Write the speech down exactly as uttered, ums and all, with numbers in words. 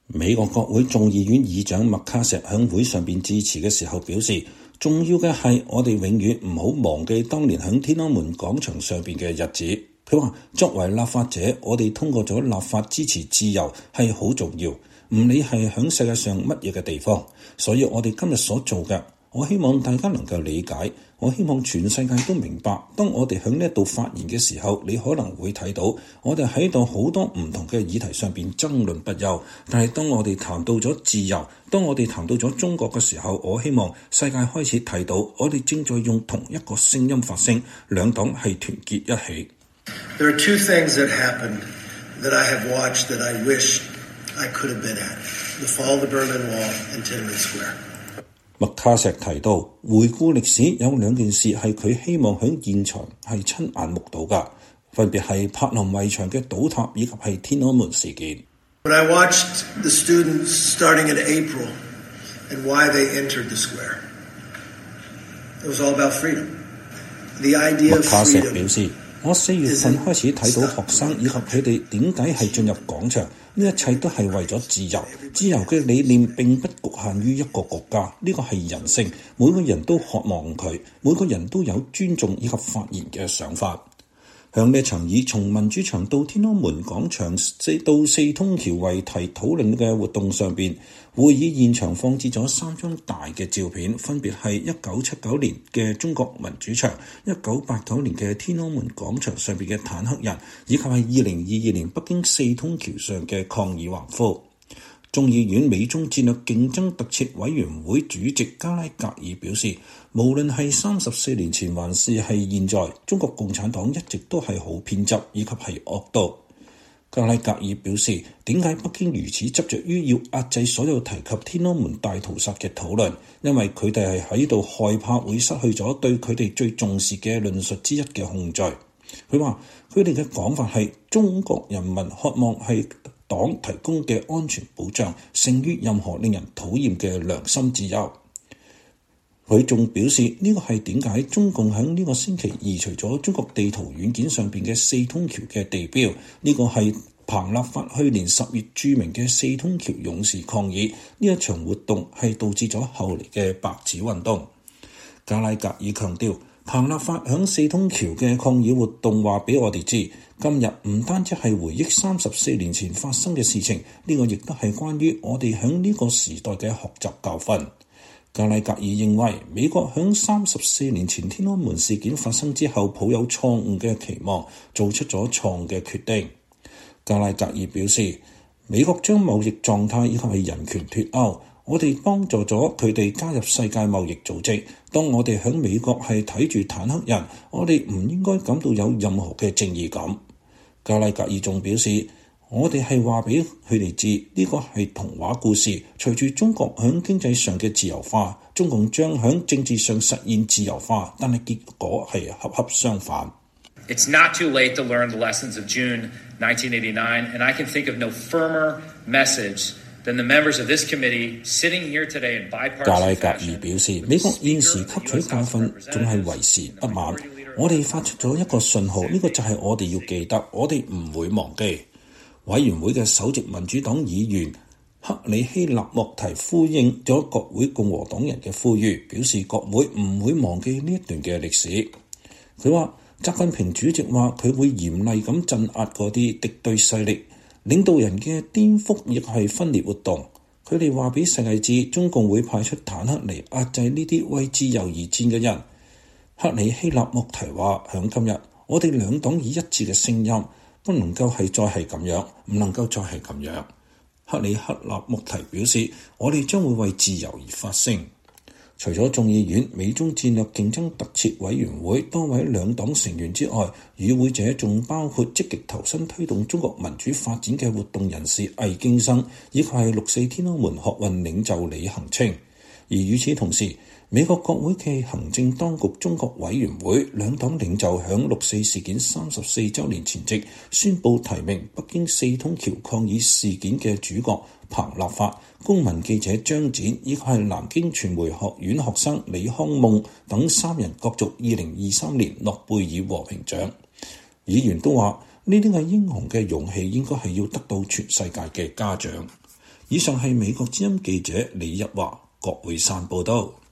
美國國會眾議院議長麥卡錫喺會上邊致辭嘅時候表示，重要嘅係我哋永遠唔好忘記當年喺天安門廣場上邊嘅日子。佢話作為立法者，我哋通過咗立法支持自由係好重要，唔理係喺世界上乜嘢嘅地方。所以我哋今日所做嘅，我希望大家能夠理解，我希望全世界都明白，當我哋喺呢度發言嘅時候，你可能會睇到我哋喺度好多唔同嘅議題上邊爭論不休，但係當我哋談到咗自由，當我哋談到咗中國嘅時候，我希望世界開始睇到我哋正在用同一個聲音發聲，兩黨係團結一起。 There are two things that happened that I have watched that I wish I could have been at. The fall of the Berlin Wall and Tiananmen Square. 麥卡錫提到，回顧歷史有兩件事係佢希望喺現場係親眼目睹㗎，分別係柏林圍牆嘅倒塌以及係天安門事件。 When I watched the students starting in April and why they entered the square, it was all about freedom. The idea of freedom. 麥卡錫表示，我四月份開始睇到學生以及佢哋點解係進入廣場，呢一切都係為咗自由。自由嘅理念並不局限於一個國家，呢個係人性，每個人都渴望佢，每個人都有尊重以及發言嘅想法。向呢場以從民主牆到天安門廣場到四通橋為題討論嘅活動上邊，會議現場放置咗三張大嘅照片，分別係一九七九年嘅中國民主牆、一九八九年嘅天安門廣場上邊嘅坦克人，以及係二零二二年北京四通橋上嘅抗議橫幅。眾議院美中戰略競爭特設委員會主席加拉格爾表示，無論係三十四年前還是係現在，中國共產黨一直都係好偏執以及係惡毒。加拉格爾表示，點解北京如此執着於要壓制所有提及天安門大屠殺嘅討論？因為佢哋係喺度害怕會失去咗對佢哋最重視嘅論述之一嘅控制。佢話佢哋嘅講法係中國人民渴望係黨提供嘅安全保障勝於任何令人討厭嘅良心自由。佢仲表示呢個係點解中共喺呢個星期移除咗中國地圖軟件上邊嘅四通橋嘅地標，呢個係彭立發去年十月著名嘅四通橋勇士抗議，呢一場活動係導致咗後嚟嘅白紙運動。加拉格爾強調，彭立發響四通橋嘅抗議活動話俾我哋知，今日唔單止係回憶三十四年前發生嘅事情，呢個亦都係關於我哋響呢個時代嘅學習教訓。加拉格爾認為，美國響三十四年前天安門事件發生之後，抱有錯誤嘅期望，做出咗錯誤嘅決定。加拉格爾表示，美國將貿易狀態以及係人權脫鈎，我哋幫助咗佢哋加入世界貿易組織。當我哋喺美國係睇住坦克人，我哋唔應該感到有任何嘅正義感。加拉格爾仲表示，我哋係話俾佢哋知，呢個係童話故事。隨住中國喺經濟上嘅自由化，中共將喺政治上實現自由化，但係結果係恰恰相反。 It's not too late to learn the lessons of June nineteen eighty-nine, and I can think of no firmer message than the members of this committee sitting here today in bipartisan fashion. 加拉格爾表示，美國現時吸取教訓仲係為時不晚。我哋發出咗一個信號，呢個就係我哋要記得，我哋唔會忘記。委員會嘅首席民主黨議員克里希納莫提呼應咗國會共和黨人嘅呼籲，表示國會唔會忘記呢一段嘅歷史。佢話習近平主席話佢會嚴厲咁鎮壓嗰啲敵對勢力領導人嘅顛覆亦係分裂活動。佢哋話俾世界知，中共會派出坦克嚟壓制呢啲為自由而戰嘅人。克里希納莫提話，響今日我哋兩黨以一致嘅聲音，不能夠係再係咁樣，唔能夠再係咁樣。克里克納莫提表示，我哋將會為自由而發聲。除咗眾議院美中戰略競爭特設委員會多位兩黨成員之外，與會者仲包括積極投身推動中國民主發展嘅活動人士魏京生，以及係六四天安門學運領袖李恒清。而與此同時，美國國會嘅行政當局中國委員會兩黨領袖響六四事件三十四週年前夕宣布提名北京四通橋抗議事件嘅主角彭立發、公民記者張展以及係南京傳媒學院學生李康夢等三人角逐二零二三年諾貝爾和平獎。議員都話呢啲係英雄嘅勇氣，應該係要得到全世界嘅嘉獎。 以上係美國之音記者李日華、郭會山報道。